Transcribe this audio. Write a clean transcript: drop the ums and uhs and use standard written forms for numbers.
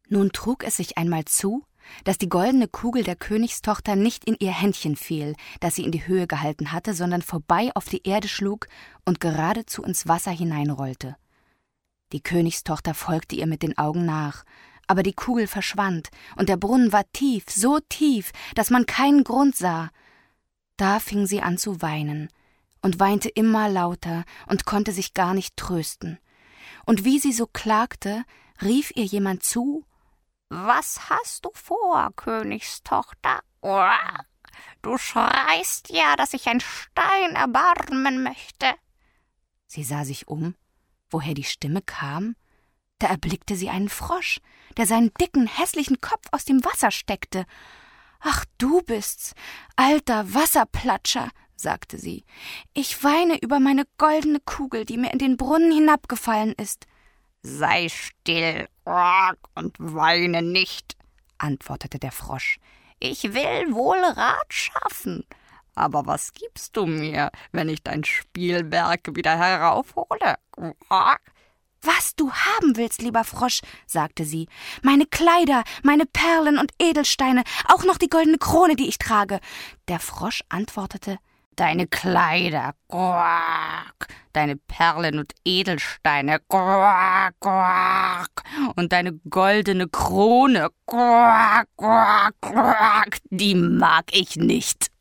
Nun trug es sich einmal zu, dass die goldene Kugel der Königstochter nicht in ihr Händchen fiel, das sie in die Höhe gehalten hatte, sondern vorbei auf die Erde schlug und geradezu ins Wasser hineinrollte. Die Königstochter folgte ihr mit den Augen nach, aber die Kugel verschwand, und der Brunnen war tief, so tief, dass man keinen Grund sah. Da fing sie an zu weinen und weinte immer lauter und konnte sich gar nicht trösten. Und wie sie so klagte, rief ihr jemand zu: »Was hast du vor, Königstochter? Du schreist ja, dass sich ein Stein erbarmen möchte.« Sie sah sich um, woher die Stimme kam. Da erblickte sie einen Frosch, der seinen dicken, hässlichen Kopf aus dem Wasser steckte. »Ach, du bist's, alter Wasserplatscher«, sagte sie. »Ich weine über meine goldene Kugel, die mir in den Brunnen hinabgefallen ist.« »Sei still und weine nicht«, antwortete der Frosch. »Ich will wohl Rat schaffen. Aber was gibst du mir, wenn ich dein Spielwerk wieder heraufhole?« »Was du haben willst, lieber Frosch«, sagte sie. »Meine Kleider, meine Perlen und Edelsteine, auch noch die goldene Krone, die ich trage.« Der Frosch antwortete: »Deine Kleider, quack, deine Perlen und Edelsteine, quack, quack, und deine goldene Krone, quack, quack, quack, die mag ich nicht.«